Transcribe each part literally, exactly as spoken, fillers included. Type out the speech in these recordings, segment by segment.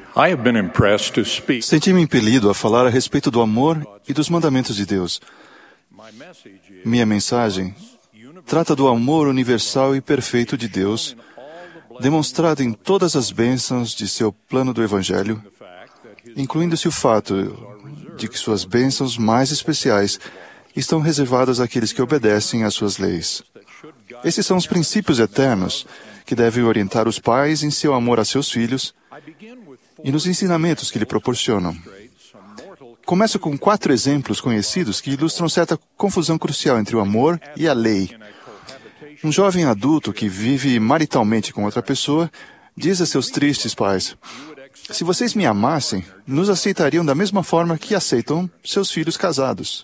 I have been impressed to speak. Senti-me impelido a falar a respeito do amor e dos mandamentos de Deus. Minha mensagem trata do amor universal e perfeito de Deus, demonstrado em todas as bênçãos de seu plano do Evangelho, incluindo-se o fato de que suas bênçãos mais especiais estão reservadas àqueles que obedecem às suas leis. Esses são os princípios eternos que devem orientar os pais em seu amor a seus filhos e nos ensinamentos que lhe proporcionam. Começo com quatro exemplos conhecidos que ilustram certa confusão crucial entre o amor e a lei. Um jovem adulto que vive maritalmente com outra pessoa diz a seus tristes pais: "Se vocês me amassem, nos aceitariam da mesma forma que aceitam seus filhos casados."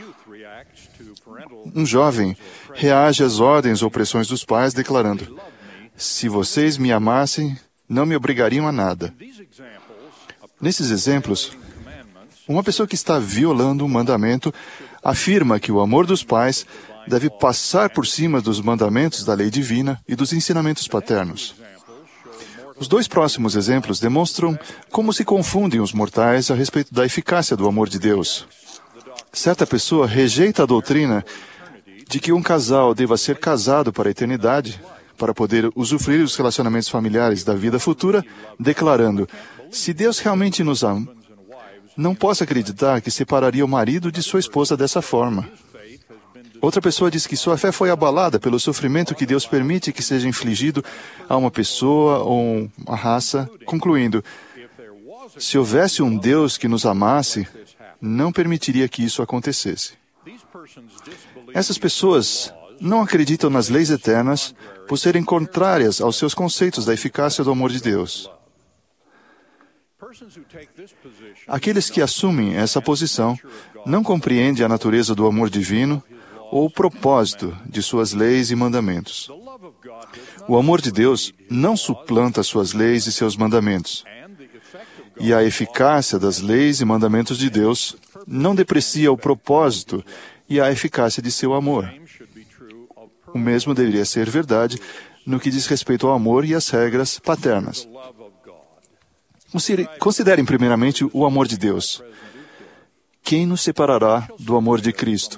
Um jovem reage às ordens ou pressões dos pais, declarando: "Se vocês me amassem, não me obrigariam a nada." Nesses exemplos, uma pessoa que está violando um mandamento afirma que o amor dos pais deve passar por cima dos mandamentos da lei divina e dos ensinamentos paternos. Os dois próximos exemplos demonstram como se confundem os mortais a respeito da eficácia do amor de Deus. Certa pessoa rejeita a doutrina de que um casal deva ser casado para a eternidade, para poder usufruir dos relacionamentos familiares da vida futura, declarando: "Se Deus realmente nos ama, não posso acreditar que separaria o marido de sua esposa dessa forma." Outra pessoa diz que sua fé foi abalada pelo sofrimento que Deus permite que seja infligido a uma pessoa ou uma raça, concluindo: "Se houvesse um Deus que nos amasse, não permitiria que isso acontecesse." Essas pessoas não acreditam nas leis eternas por serem contrárias aos seus conceitos da eficácia do amor de Deus. Aqueles que assumem essa posição não compreendem a natureza do amor divino ou o propósito de suas leis e mandamentos. O amor de Deus não suplanta suas leis e seus mandamentos. E a eficácia das leis e mandamentos de Deus não deprecia o propósito e a eficácia de seu amor. O mesmo deveria ser verdade no que diz respeito ao amor e às regras paternas. Considerem primeiramente o amor de Deus. Quem nos separará do amor de Cristo?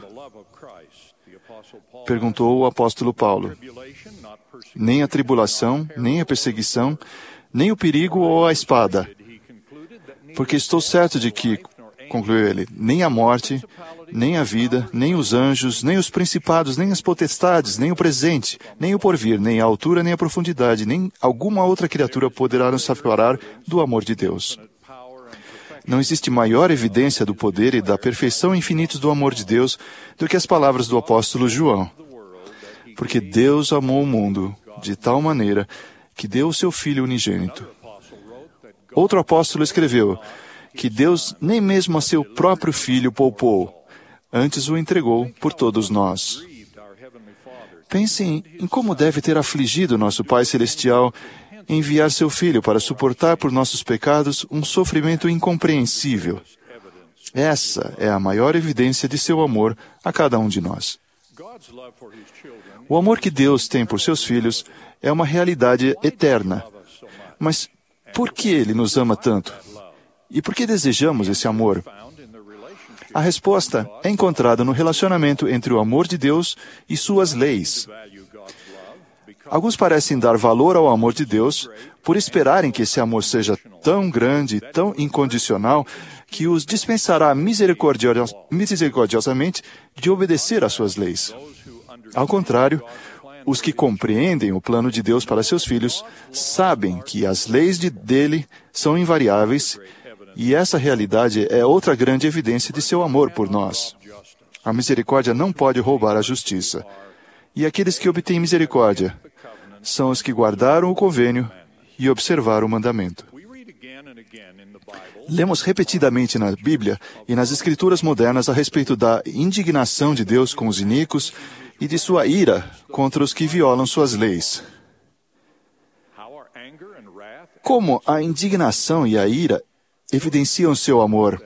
Perguntou o apóstolo Paulo. Nem a tribulação, nem a perseguição, nem o perigo ou a espada. Porque estou certo de que, concluiu ele, nem a morte, nem a vida, nem os anjos, nem os principados, nem as potestades, nem o presente, nem o porvir, nem a altura, nem a profundidade, nem alguma outra criatura poderá nos separar do amor de Deus. Não existe maior evidência do poder e da perfeição infinitos do amor de Deus do que as palavras do apóstolo João. Porque Deus amou o mundo de tal maneira que deu o seu Filho unigênito. Outro apóstolo escreveu que Deus nem mesmo a seu próprio Filho poupou, antes o entregou por todos nós. Pensem em como deve ter afligido nosso Pai Celestial enviar seu Filho para suportar por nossos pecados um sofrimento incompreensível. Essa é a maior evidência de seu amor a cada um de nós. O amor que Deus tem por seus filhos é uma realidade eterna. Mas por que Ele nos ama tanto? E por que desejamos esse amor? A resposta é encontrada no relacionamento entre o amor de Deus e suas leis. Alguns parecem dar valor ao amor de Deus por esperarem que esse amor seja tão grande, tão incondicional, que os dispensará misericordios- misericordiosamente de obedecer às suas leis. Ao contrário, os que compreendem o plano de Deus para seus filhos sabem que as leis de, dele são invariáveis e essa realidade é outra grande evidência de seu amor por nós. A misericórdia não pode roubar a justiça. E aqueles que obtêm misericórdia são os que guardaram o convênio e observaram o mandamento. Lemos repetidamente na Bíblia e nas Escrituras modernas a respeito da indignação de Deus com os iníquos e de sua ira contra os que violam suas leis. Como a indignação e a ira evidenciam seu amor?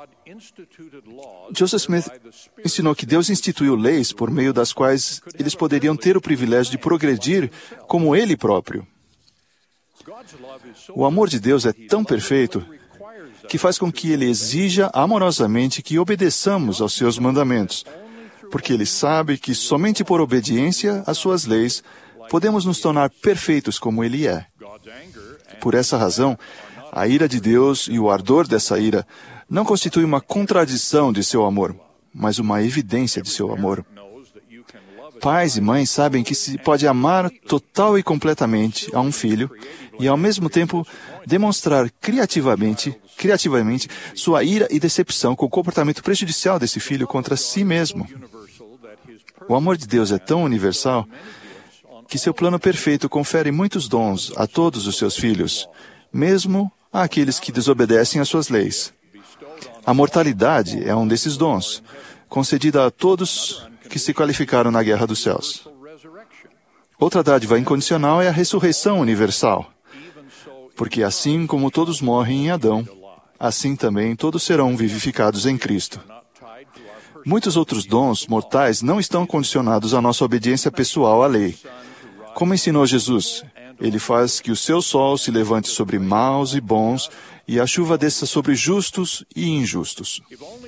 Joseph Smith ensinou que Deus instituiu leis por meio das quais eles poderiam ter o privilégio de progredir como Ele próprio. O amor de Deus é tão perfeito que faz com que Ele exija amorosamente que obedeçamos aos seus mandamentos, porque Ele sabe que somente por obediência às suas leis podemos nos tornar perfeitos como Ele é. Por essa razão, a ira de Deus e o ardor dessa ira não constituem uma contradição de seu amor, mas uma evidência de seu amor. Pais e mães sabem que se pode amar total e completamente a um filho e, ao mesmo tempo, demonstrar criativamente, criativamente sua ira e decepção com o comportamento prejudicial desse filho contra si mesmo. O amor de Deus é tão universal que seu plano perfeito confere muitos dons a todos os seus filhos, mesmo àqueles que desobedecem às suas leis. A mortalidade é um desses dons, concedida a todos que se qualificaram na guerra dos céus. Outra dádiva incondicional é a ressurreição universal, porque assim como todos morrem em Adão, assim também todos serão vivificados em Cristo. Muitos outros dons mortais não estão condicionados à nossa obediência pessoal à lei. Como ensinou Jesus, Ele faz que o seu sol se levante sobre maus e bons e a chuva desça sobre justos e injustos.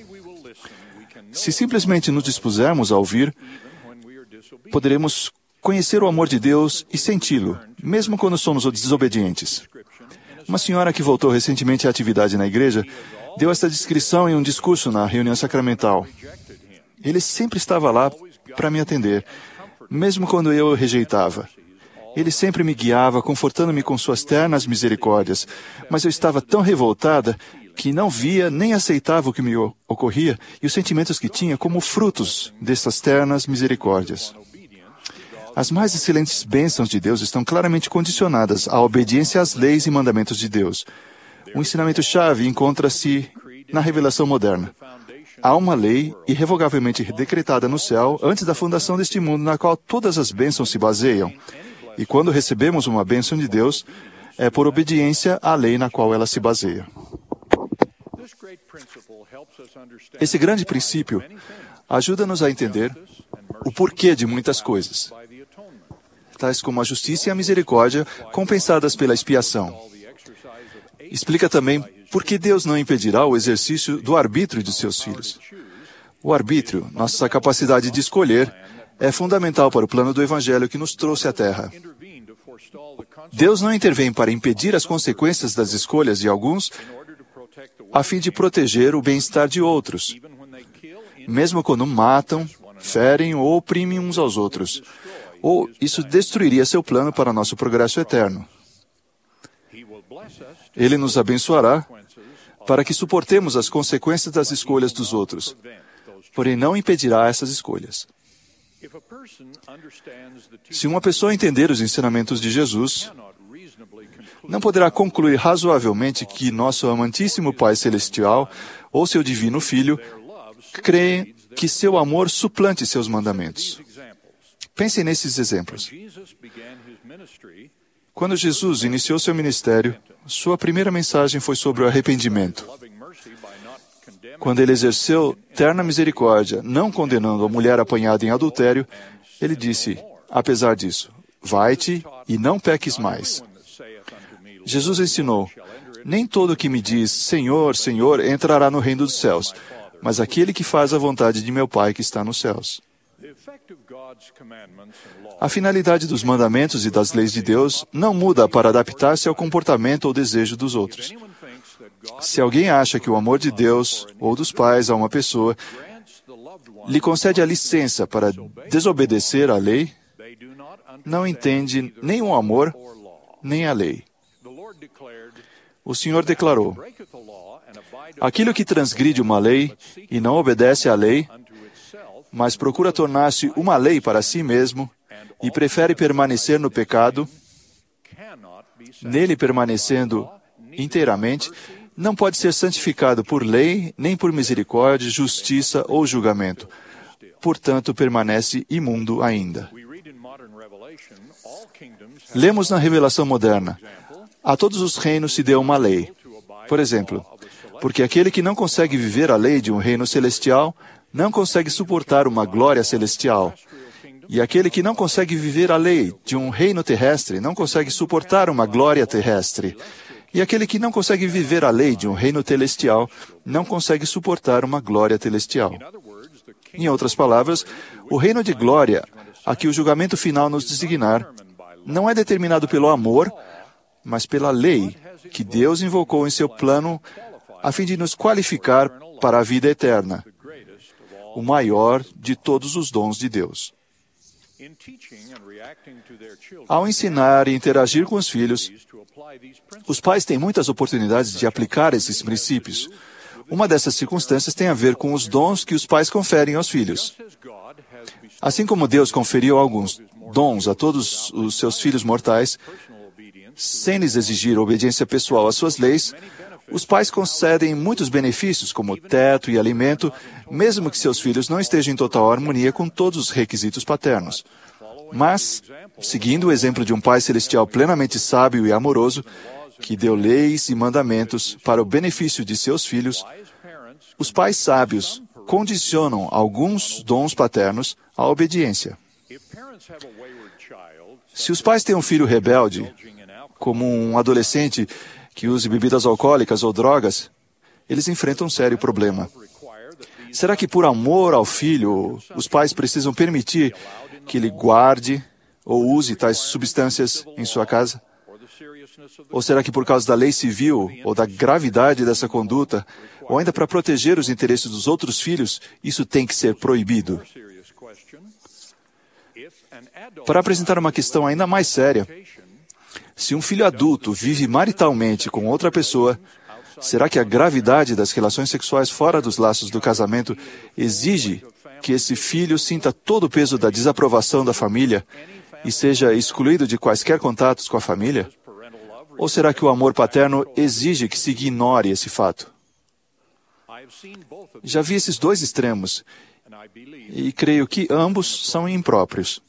Se simplesmente nos dispusermos a ouvir, poderemos conhecer o amor de Deus e senti-lo, mesmo quando somos desobedientes. Uma senhora que voltou recentemente à atividade na igreja deu esta descrição em um discurso na reunião sacramental. Ele sempre estava lá para me atender, mesmo quando eu o rejeitava. Ele sempre me guiava, confortando-me com suas ternas misericórdias, mas eu estava tão revoltada que não via nem aceitava o que me ocorria e os sentimentos que tinha como frutos dessas ternas misericórdias. As mais excelentes bênçãos de Deus estão claramente condicionadas à obediência às leis e mandamentos de Deus. O ensinamento-chave encontra-se na revelação moderna. Há uma lei irrevogavelmente decretada no céu antes da fundação deste mundo, na qual todas as bênçãos se baseiam. E quando recebemos uma bênção de Deus, é por obediência à lei na qual ela se baseia. Esse grande princípio ajuda-nos a entender o porquê de muitas coisas, tais como a justiça e a misericórdia compensadas pela expiação. Explica também por que Deus não impedirá o exercício do arbítrio de seus filhos. O arbítrio, nossa capacidade de escolher, é fundamental para o plano do Evangelho que nos trouxe à Terra. Deus não intervém para impedir as consequências das escolhas de alguns, a fim de proteger o bem-estar de outros, mesmo quando matam, ferem ou oprimem uns aos outros, ou isso destruiria seu plano para nosso progresso eterno. Ele nos abençoará para que suportemos as consequências das escolhas dos outros, porém não impedirá essas escolhas. Se uma pessoa entender os ensinamentos de Jesus, não poderá concluir razoavelmente que nosso amantíssimo Pai Celestial ou seu divino Filho creem que seu amor suplante seus mandamentos. Pensem nesses exemplos. Quando Jesus iniciou seu ministério, sua primeira mensagem foi sobre o arrependimento. Quando ele exerceu terna misericórdia, não condenando a mulher apanhada em adultério, ele disse, apesar disso, vai-te e não peques mais. Jesus ensinou, nem todo que me diz, Senhor, Senhor, entrará no reino dos céus, mas aquele que faz a vontade de meu Pai que está nos céus. A finalidade dos mandamentos e das leis de Deus não muda para adaptar-se ao comportamento ou desejo dos outros. Se alguém acha que o amor de Deus ou dos pais a uma pessoa lhe concede a licença para desobedecer à lei, não entende nem o amor, nem a lei. O Senhor declarou, aquilo que transgride uma lei e não obedece à lei, mas procura tornar-se uma lei para si mesmo e prefere permanecer no pecado, nele permanecendo inteiramente, não pode ser santificado por lei, nem por misericórdia, justiça ou julgamento. Portanto, permanece imundo ainda. Lemos na Revelação Moderna, a todos os reinos se deu uma lei. Por exemplo, porque aquele que não consegue viver a lei de um reino celestial, não consegue suportar uma glória celestial. E aquele que não consegue viver a lei de um reino terrestre não consegue suportar uma glória terrestre. E aquele que não consegue viver a lei de um reino celestial não consegue suportar uma glória celestial. Em outras palavras, o reino de glória, a que o julgamento final nos designar, não é determinado pelo amor, mas pela lei que Deus invocou em seu plano a fim de nos qualificar para a vida eterna, o maior de todos os dons de Deus. Ao ensinar e interagir com os filhos, os pais têm muitas oportunidades de aplicar esses princípios. Uma dessas circunstâncias tem a ver com os dons que os pais conferem aos filhos. Assim como Deus conferiu alguns dons a todos os seus filhos mortais, sem lhes exigir obediência pessoal às suas leis, os pais concedem muitos benefícios, como teto e alimento, mesmo que seus filhos não estejam em total harmonia com todos os requisitos paternos. Mas, seguindo o exemplo de um Pai Celestial plenamente sábio e amoroso, que deu leis e mandamentos para o benefício de seus filhos, os pais sábios condicionam alguns dons paternos à obediência. Se os pais têm um filho rebelde, como um adolescente que use bebidas alcoólicas ou drogas, eles enfrentam um sério problema. Será que por amor ao filho, os pais precisam permitir que ele guarde ou use tais substâncias em sua casa? Ou será que por causa da lei civil ou da gravidade dessa conduta, ou ainda para proteger os interesses dos outros filhos, isso tem que ser proibido? Para apresentar uma questão ainda mais séria, se um filho adulto vive maritalmente com outra pessoa, será que a gravidade das relações sexuais fora dos laços do casamento exige que esse filho sinta todo o peso da desaprovação da família e seja excluído de quaisquer contatos com a família? Ou será que o amor paterno exige que se ignore esse fato? Já vi esses dois extremos e creio que ambos são impróprios.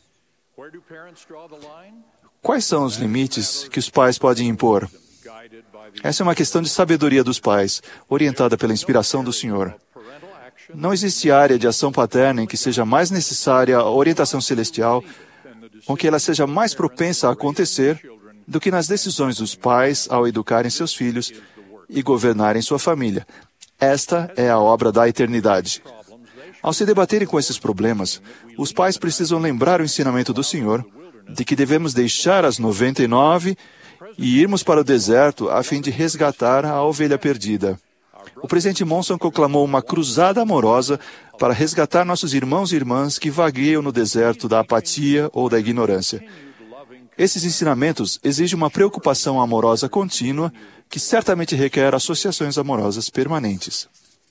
Quais são os limites que os pais podem impor? Essa é uma questão de sabedoria dos pais, orientada pela inspiração do Senhor. Não existe área de ação paterna em que seja mais necessária a orientação celestial, ou que ela seja mais propensa a acontecer, do que nas decisões dos pais ao educarem seus filhos e governarem sua família. Esta é a obra da eternidade. Ao se debaterem com esses problemas, os pais precisam lembrar o ensinamento do Senhor de que devemos deixar as noventa e nove e irmos para o deserto a fim de resgatar a ovelha perdida. O presidente Monson conclamou uma cruzada amorosa para resgatar nossos irmãos e irmãs que vagueiam no deserto da apatia ou da ignorância. Esses ensinamentos exigem uma preocupação amorosa contínua que certamente requer associações amorosas permanentes.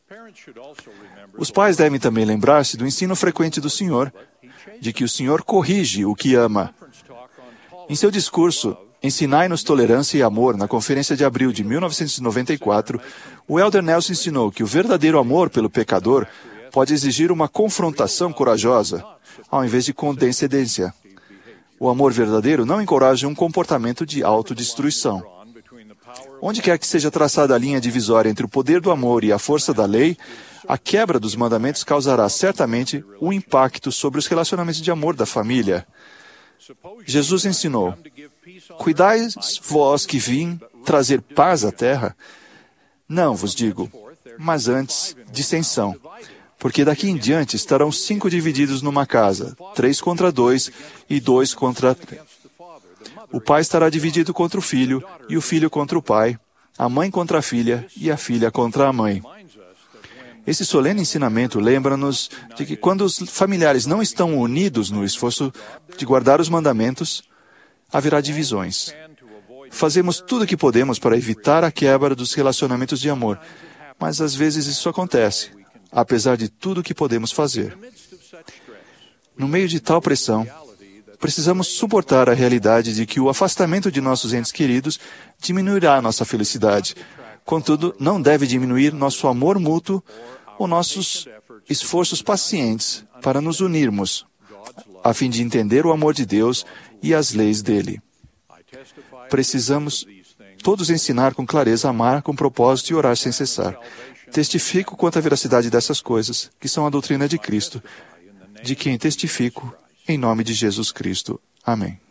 Os pais devem também lembrar-se do ensino frequente do Senhor, de que o Senhor corrige o que ama. Em seu discurso, Ensinai-nos Tolerância e Amor, na conferência de abril de mil novecentos e noventa e quatro, o Elder Nelson ensinou que o verdadeiro amor pelo pecador pode exigir uma confrontação corajosa, ao invés de condescendência. O amor verdadeiro não encoraja um comportamento de autodestruição. Onde quer que seja traçada a linha divisória entre o poder do amor e a força da lei, a quebra dos mandamentos causará certamente um impacto sobre os relacionamentos de amor da família. Jesus ensinou: cuidai vós que vim trazer paz à terra? Não vos digo, mas antes dissensão. Porque daqui em diante estarão cinco divididos numa casa, três contra dois e dois contra três. O pai estará dividido contra o filho, e o filho contra o pai, a mãe contra a filha, e a filha contra a mãe. Esse solene ensinamento lembra-nos de que quando os familiares não estão unidos no esforço de guardar os mandamentos, haverá divisões. Fazemos tudo o que podemos para evitar a quebra dos relacionamentos de amor, mas às vezes isso acontece, apesar de tudo o que podemos fazer. No meio de tal pressão, precisamos suportar a realidade de que o afastamento de nossos entes queridos diminuirá nossa felicidade. Contudo, não deve diminuir nosso amor mútuo ou nossos esforços pacientes para nos unirmos, a fim de entender o amor de Deus e as leis dele. Precisamos todos ensinar com clareza a amar com propósito e orar sem cessar. Testifico quanto à veracidade dessas coisas, que são a doutrina de Cristo, de quem testifico em nome de Jesus Cristo. Amém.